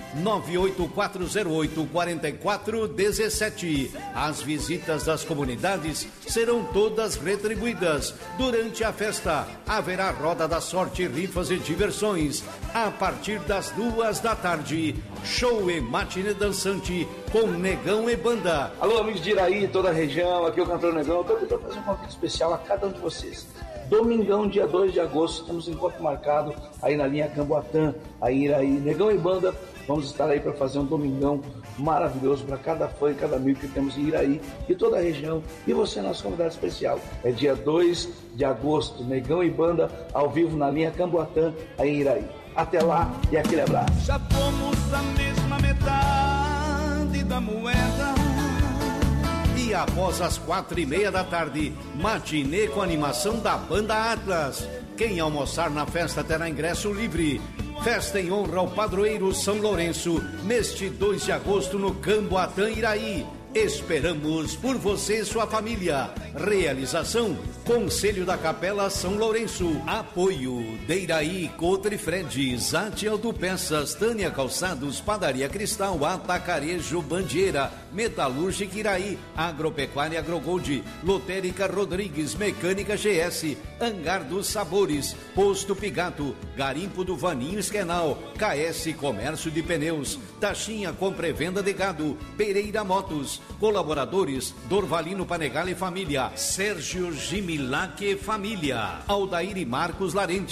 98408-4417. As visitas das comunidades serão todas retribuídas. Durante a festa, haverá roda da sorte, rifas e diversões. A partir das 2 da tarde, show e matinê dançante com Negão e Banda.
Alô, amigos de Iraí, toda a região, aqui é o cantor Negão. Eu estou aqui para fazer um convite especial a cada um de vocês. Domingão, dia 2 de agosto, temos um encontro marcado aí na linha Camboatã, aí Iraí, Negão e Banda. Vamos estar aí para fazer um domingão maravilhoso para cada fã e cada amigo que temos em Iraí e toda a região. E você é nosso convidado especial. É dia 2 de agosto, Negão e Banda, ao vivo na linha Camboatã, aí em Iraí. Até lá e aquele abraço.
Já fomos a mesma metade da moeda.
E após as 4:30 da tarde, matinê com animação da Banda Atlas. Quem almoçar na festa terá ingresso livre. Festa em honra ao padroeiro São Lourenço, neste 2 de agosto no Camboatã, Iraí. Esperamos por você e sua família. Realização: Conselho da Capela São Lourenço. Apoio: Deiraí, Cotrifred, Zate Autopeças, Tânia Calçados, Padaria Cristal, Atacarejo Bandeira, Metalúrgica Iraí, Agropecuária AgroGold, Lotérica Rodrigues, Mecânica GS, Hangar dos Sabores, Posto Pigato, Garimpo do Vaninho Esquenal, KS Comércio de Pneus, Taxinha Compra e Venda de Gado, Pereira Motos. Colaboradores: Dorvalino Panegal e Família, Sérgio Gimilac e Família, Aldair e Marcos Larentes,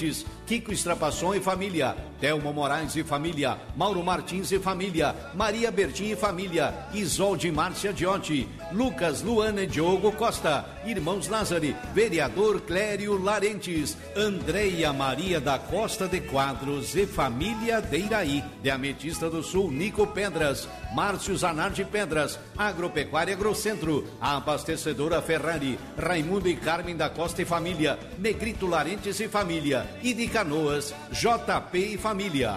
Kiko Estrapasson e família, Thelma Moraes e família, Mauro Martins e família, Maria Bertin e família, Isolde Márcia Diotti, Lucas, Luana e Diogo Costa, Irmãos Lázari, Vereador Clério Larentes, Andreia Maria da Costa de Quadros e família de Iraí, de Ametista do Sul, Nico Pedras, Márcio Zanardi Pedras, Agropecuária Agrocentro, Abastecedora Ferrari, Raimundo e Carmen da Costa e família, Negrito Larentes e família, e de Canoas, JP e família.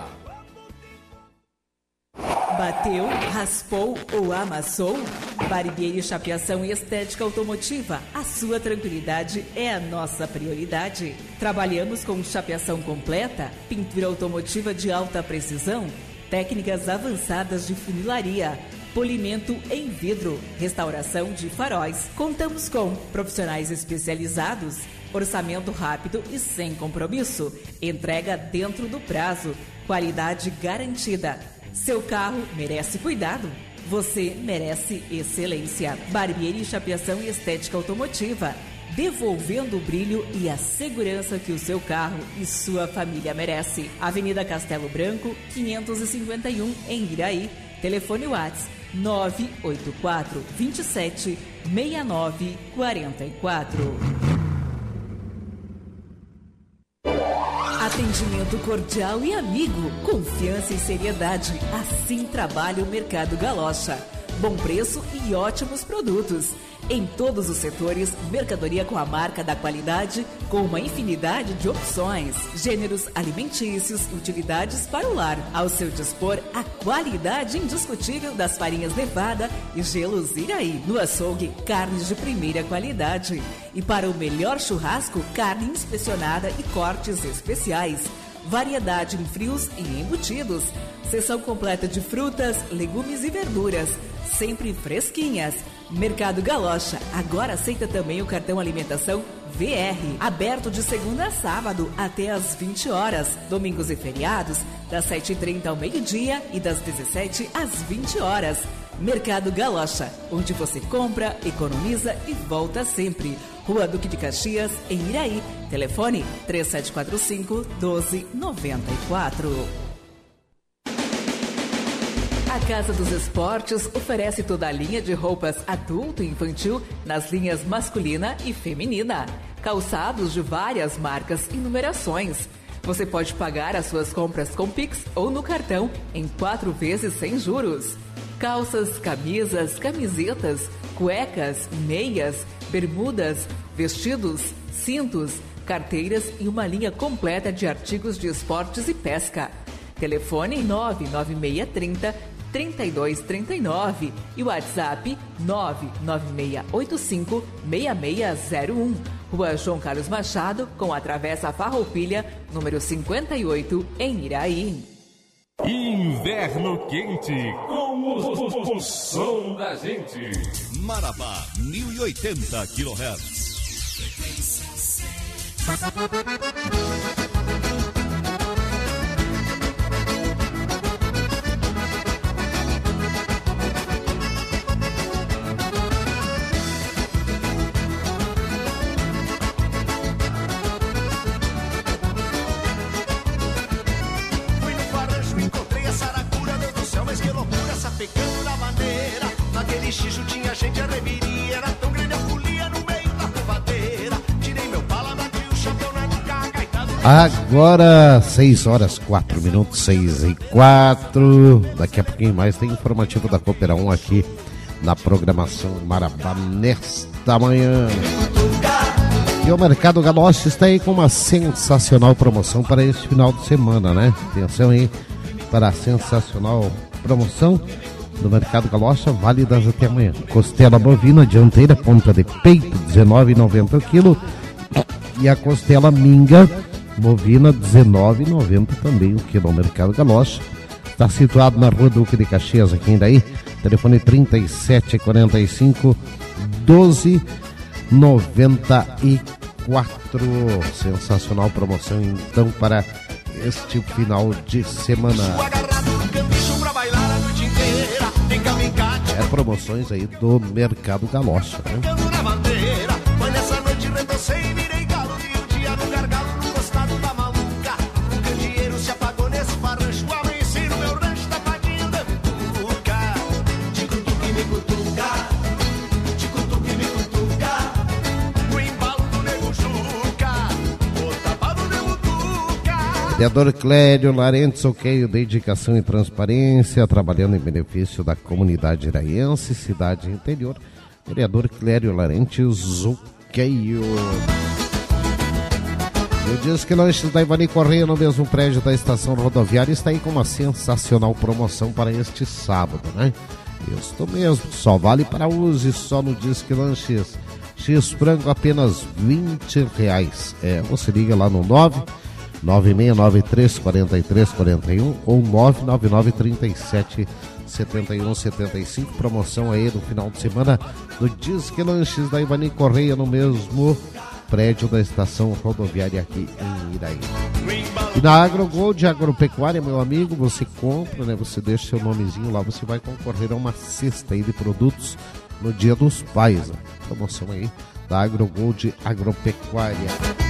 Bateu, raspou ou amassou? Barbearia e Chapeação e Estética Automotiva. A sua tranquilidade é a nossa prioridade. Trabalhamos com chapeação completa, pintura automotiva de alta precisão, técnicas avançadas de funilaria, polimento em vidro, restauração de faróis. Contamos com profissionais especializados, orçamento rápido e sem compromisso, entrega dentro do prazo, qualidade garantida. Seu carro merece cuidado. Você merece excelência. Barbearia e Chapeação e Estética Automotiva. Devolvendo o brilho e a segurança que o seu carro e sua família merece. Avenida Castelo Branco, 551, em Iraí. Telefone WhatsApp 984 27 69 44. Atendimento cordial e amigo, confiança e seriedade. Assim trabalha o Mercado Galocha. Bom preço e ótimos produtos. Em todos os setores, mercadoria com a marca da qualidade, com uma infinidade de opções. Gêneros alimentícios e utilidades para o lar. Ao seu dispor, a qualidade indiscutível das farinhas Nevada e gelos Iraí. No açougue, carnes de primeira qualidade. E para o melhor churrasco, carne inspecionada e cortes especiais. Variedade em frios e embutidos. Seção completa de frutas, legumes e verduras. Sempre fresquinhas. Mercado Galocha agora aceita também o cartão alimentação VR. Aberto de segunda a sábado até às 20 horas. Domingos e feriados, das 7h30 ao meio-dia e das 17 às 20 horas. Mercado Galocha, onde você compra, economiza e volta sempre. Rua Duque de Caxias, em Iraí. Telefone 3745-1294. A Casa dos Esportes oferece toda a linha de roupas adulto e infantil nas linhas masculina e feminina. Calçados de várias marcas e numerações. Você pode pagar as suas compras com Pix ou no cartão em 4 vezes sem juros. Calças, camisas, camisetas, cuecas, meias, bermudas, vestidos, cintos, carteiras e uma linha completa de artigos de esportes e pesca. Telefone 99630-3239 e WhatsApp 99685-6601. Rua João Carlos Machado, com a Travessa Farroupilha, número 58, em Iraí.
Inverno quente, com o som da gente.
Marabá, 1080 kHz.
Pegando na maneira, naquele xixo tinha gente a reviria, era tão grande a folia no meio da revadeira. Tirei meu pala, bati o chapéu na nuca, gaitado.
Agora 6h04, 6h04. Daqui a pouquinho mais tem informativo da Coopera 1 aqui na programação Marabá nesta manhã. E o Mercado Galocha está aí com uma sensacional promoção para este final de semana, né? Atenção aí para a sensacional promoção do Mercado Galocha, válidas até amanhã. Costela bovina dianteira, ponta de peito, R$19,90 o quilo. E a costela minga bovina, R$19,90 também o quilo. O Mercado Galocha está situado na Rua Duque de Caxias, aqui em Iraí. Telefone 3745-1294. Sensacional promoção, então, para este final de semana. É promoções aí do Mercado Galocha, né? Vereador Clério Larentes, ok, dedicação e transparência, trabalhando em benefício da comunidade iraiense, cidade interior. Vereador Clério Larentes, ok. Eu disse que Lanches da Ivani Correia, no mesmo prédio da estação rodoviária, está aí com uma sensacional promoção para este sábado, né? Isso mesmo, só vale para use, só no Disque Lanches. X frango apenas R$20. Você liga lá no 996934341 ou 999377175. Promoção aí do final de semana do Disque Lanches da Ivani Correia, no mesmo prédio da estação rodoviária aqui em Iraí. E na AgroGold Agropecuária, meu amigo, você compra, né? Você deixa seu nomezinho lá, você vai concorrer a uma cesta aí de produtos no Dia dos Pais, né? Promoção aí da AgroGold Agropecuária.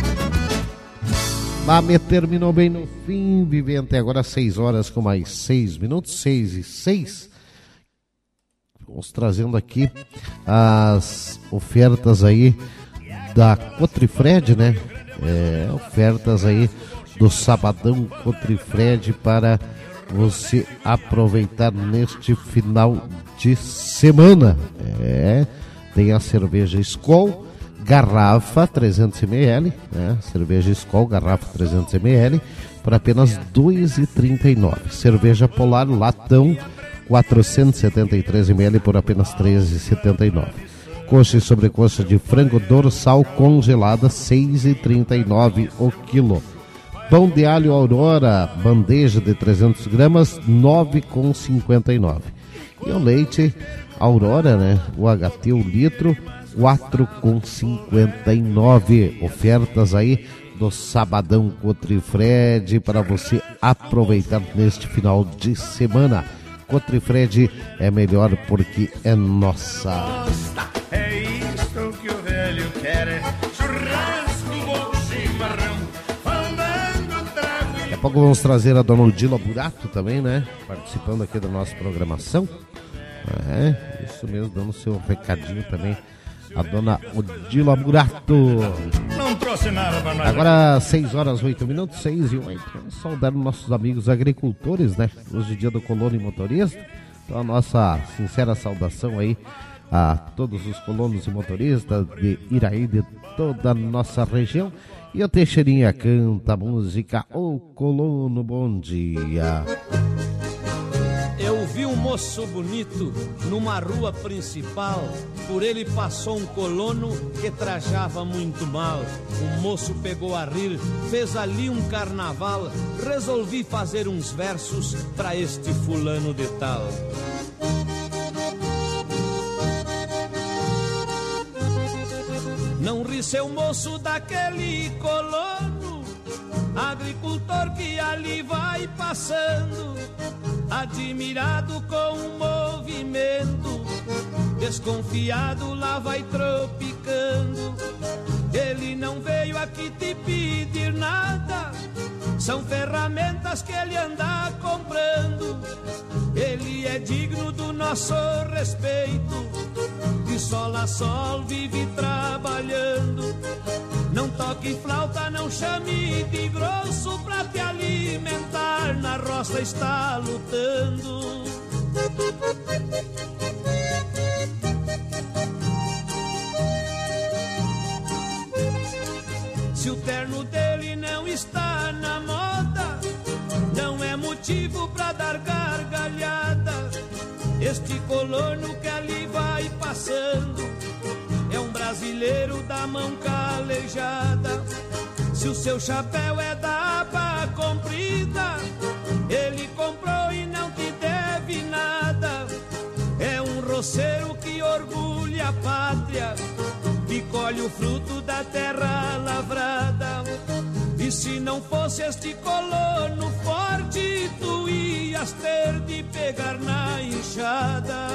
Mame terminou bem no fim, vive até agora 6 horas com mais 6 minutos, 6:06. Vamos trazendo aqui as ofertas aí da Cotrifred, né? Ofertas aí do Sabadão Cotrifred para você aproveitar neste final de semana. Tem a cerveja Skol, garrafa 300ml, né? Cerveja Skol, garrafa 300ml, por apenas R$ 2,39. Cerveja Polar, latão, 473ml, por apenas R$ 13,79. Coxa e sobrecoxa de frango dorsal congelada, R$ 6,39 o quilo. Pão de alho Aurora, bandeja de 300 gramas, R$ 9,59. E o leite Aurora, né? O HT, o litro, R$ 4,59. Ofertas aí do Sabadão Cotrifred para você aproveitar neste final de semana. Cotrifred é melhor porque é nossa.
É isto que o velho quer, churrasco, bom chimarrão, fandango, trago.
Daqui a pouco vamos trazer a dona Odila Burato também, né? Participando aqui da nossa programação. Isso mesmo, dando seu recadinho também. A dona Odila Burato.
Não trouxe nada pra nós.
Agora 6 horas 8 minutos, 6:08. Saudar nossos amigos agricultores, né? Hoje é dia do colono e motorista. Então a nossa sincera saudação aí a todos os colonos e motoristas de Iraí, de toda a nossa região. E o Teixeirinha canta a música O Colono, bom dia.
Eu vi um moço bonito numa rua principal. Por ele passou um colono que trajava muito mal. O moço pegou a rir, fez ali um carnaval. Resolvi fazer uns versos pra este fulano de tal. Não ri, seu moço, daquele colono, agricultor que ali vai passando, admirado com o movimento, desconfiado lá vai tropicando. Ele não veio aqui te pedir nada, são ferramentas que ele anda comprando. Ele é digno do nosso respeito, de sol a sol vive trabalhando. Não toque flauta, não chame de grosso, pra te alimentar na roça está lutando. Se o terno dele não está na moda, não é motivo pra dar gargalhada. Este colono que ali vai passando é um brasileiro da mão calejada. Se o seu chapéu é da aba comprida, ele comprou e não te deve nada. É um roceiro que orgulha a pátria, que colhe o fruto da terra lavrada. E se não fosse este colono forte, tu ias ter de pegar na enxada.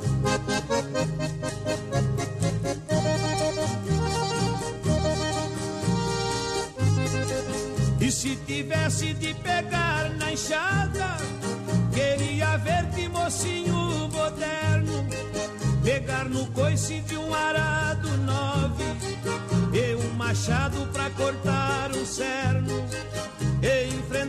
E se tivesse de pegar na enxada, queria ver-te, mocinho moderno, pegar no coice de um arado 9 e um machado pra cortar um cerno, e enfrentar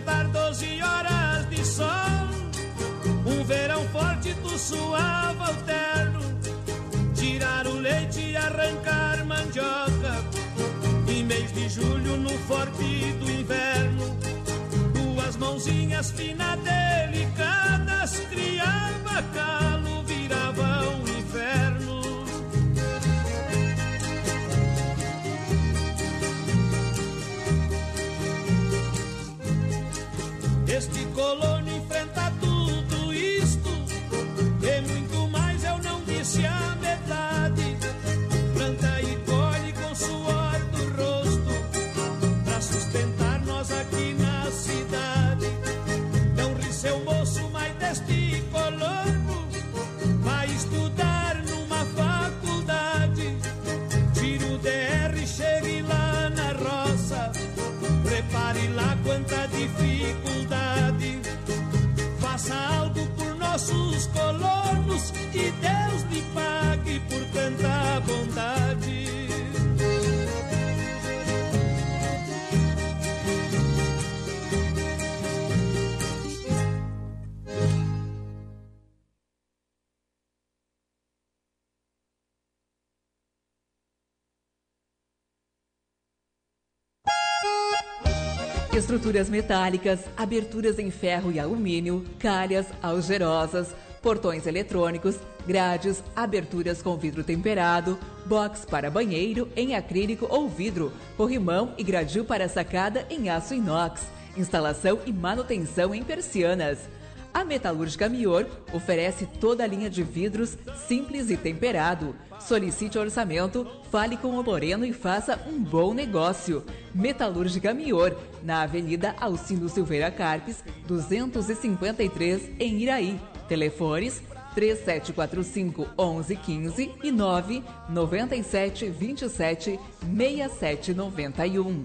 suava o terno, tirar o leite e arrancar mandioca. Em mês de julho, no forte do inverno, duas mãozinhas finas delicadas, criava calo, virava um inferno. Este colono enfrenta tudo isto e muito mais, eu não disse a metade. Planta e colhe com suor do rosto pra sustentar nós aqui na cidade. Não ri seu moço, mas deste colono vai estudar numa faculdade. Tira o DR, chegue lá na roça, prepare lá quanta dificuldade. Faça algo por nossos colonos e Deus lhe pague por tanta bondade.
Estruturas metálicas, aberturas em ferro e alumínio, calhas, algerosas, portões eletrônicos, grades, aberturas com vidro temperado, box para banheiro em acrílico ou vidro, corrimão e gradil para sacada em aço inox, instalação e manutenção em persianas. A Metalúrgica Mior oferece toda a linha de vidros simples e temperado. Solicite orçamento, fale com o Moreno e faça um bom negócio. Metalúrgica Mior, na Avenida Alcindo Silveira Carpes, 253, em Iraí. Telefones 3745-1115 e 99727-6791.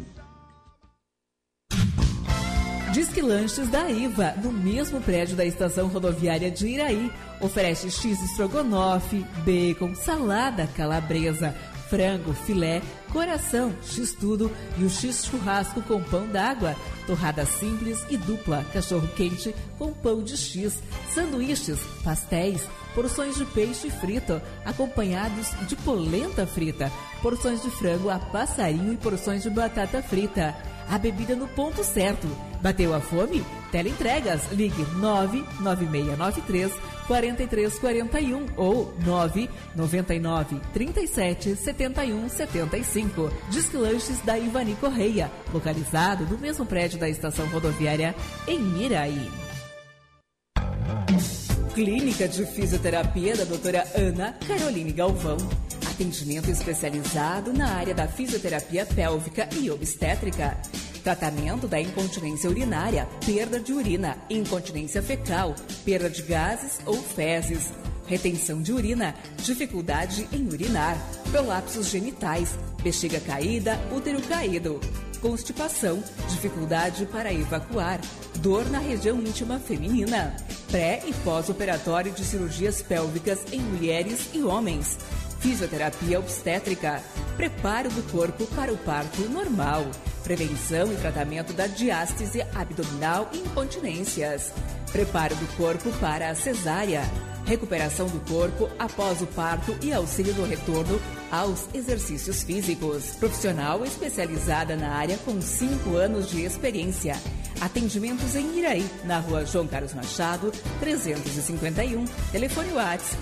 Disque Lanches da Iva, no mesmo prédio da estação rodoviária de Iraí. Oferece X estrogonofe, bacon, salada calabresa, frango, filé, coração, X-tudo e o X-churrasco com pão d'água, torrada simples e dupla, cachorro-quente com pão de X, sanduíches, pastéis, porções de peixe frito, acompanhados de polenta frita, porções de frango a passarinho e porções de batata frita. A bebida no ponto certo. Bateu a fome? Teleentregas. Ligue 99693-4341 ou 999-37-7175. Disque Lanches da Ivani Correia, localizado no mesmo prédio da estação rodoviária em Iraí. Clínica de Fisioterapia da doutora Ana Caroline Galvão. Atendimento especializado na área da fisioterapia pélvica e obstétrica. Tratamento da incontinência urinária, perda de urina, incontinência fecal, perda de gases ou fezes, retenção de urina, dificuldade em urinar, prolapsos genitais, bexiga caída, útero caído, constipação, dificuldade para evacuar, dor na região íntima feminina, pré- e pós-operatório de cirurgias pélvicas em mulheres e homens, fisioterapia obstétrica, preparo do corpo para o parto normal, prevenção e tratamento da diástase abdominal e incontinências, preparo do corpo para a cesárea, recuperação do corpo após o parto e auxílio no retorno aos exercícios físicos. Profissional especializada na área com 5 anos de experiência. Atendimentos em Iraí, na rua João Carlos Machado, 351. Telefone WhatsApp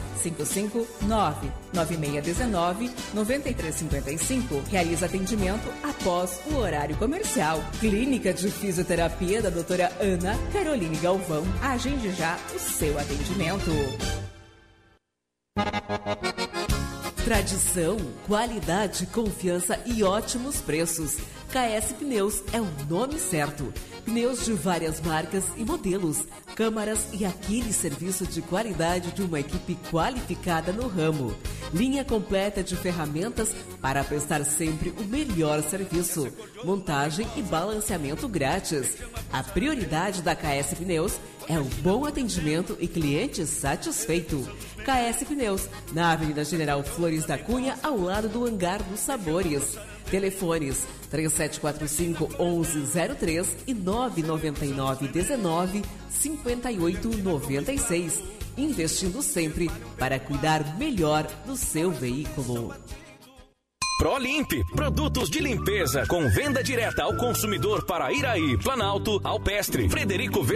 559-9619-9355. Realiza atendimento após o horário comercial. Clínica de Fisioterapia da doutora Ana Caroline Galvão. Agende já o seu atendimento. Tradição, qualidade, confiança e ótimos preços. KS Pneus é o nome certo. Pneus de várias marcas e modelos, câmaras e aquele serviço de qualidade de uma equipe qualificada no ramo. Linha completa de ferramentas para prestar sempre o melhor serviço. Montagem e balanceamento grátis. A prioridade da KS Pneus é o bom atendimento e cliente satisfeito. KS Pneus, na Avenida General Flores da Cunha, ao lado do Hangar dos Sabores. Telefones 3745-1103 e 999-19-5896. investindo sempre para cuidar melhor do seu veículo.
ProLimp, produtos de limpeza com venda direta ao consumidor para Iraí, Planalto, Alpestre, Frederico